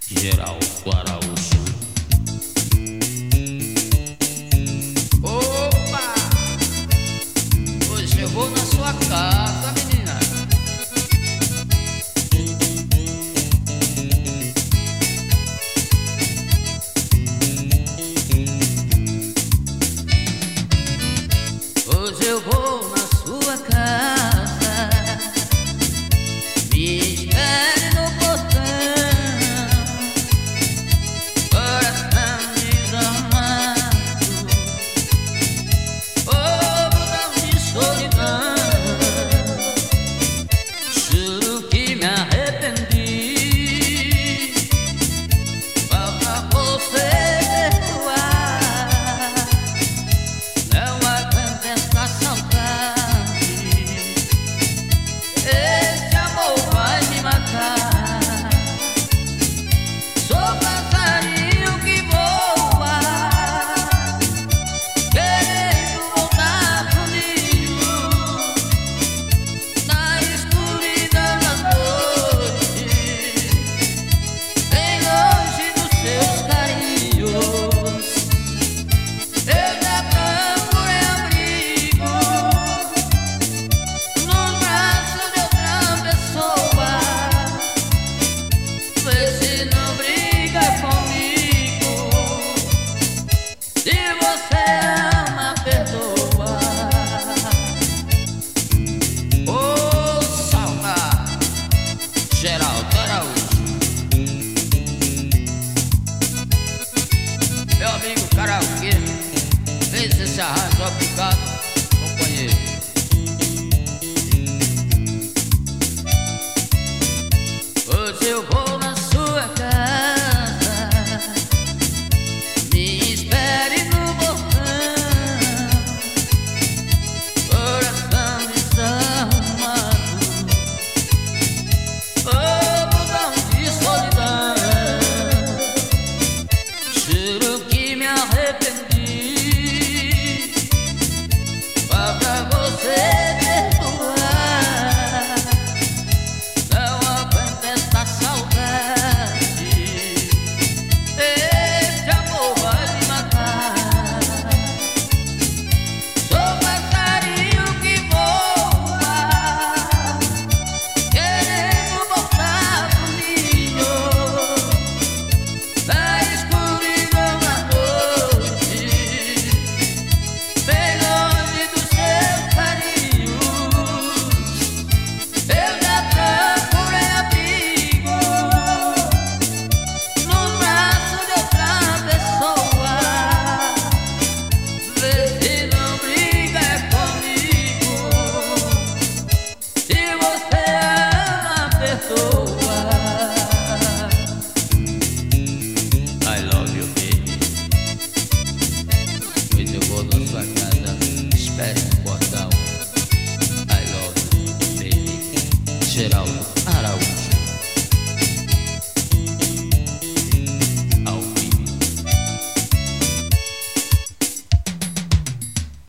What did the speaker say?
Geraldo Araújo. Opa! Hoje eu vou na sua casa, menina. Hoje eu vou na sua casa. Me espere no portão, coração desamado, algodão de solidão. Juro que me arrependi, falta você perdoar. Não aguento essa saudade, esse amor vai me matar. Sou passarinho que voa, querendo voltar pro ninho, na escuridão da noite, bem longe dos seus carinhos. Eu já procurei abrigo nos braços de outra pessoa. Vê se não briga comigo. Se você ama, perdoa. Ô, saudade, Geraldo Araújo. Meu amigo karaokê, fez esse arranjo aplicado, companheiro. Hoje eu vou na sua casa. Me espere no portão, coração desarrumado, algodão de solidão. Juro que me arrependi, falta você perdoar. Não aguento essa saudade, esse amor vai me matar. Sou passarinho que voa, querendo voltar pro ninho, na escuridão da noite, bem longe dos seus carinhos. Eu já procurei abrigo nos braços de outra pessoa. Vê se não briga comigo. Se você ama, perdoa. I love you, baby. Hoje eu vou na sua casa, espere no portão. I love you, baby. Geraldo Araújo.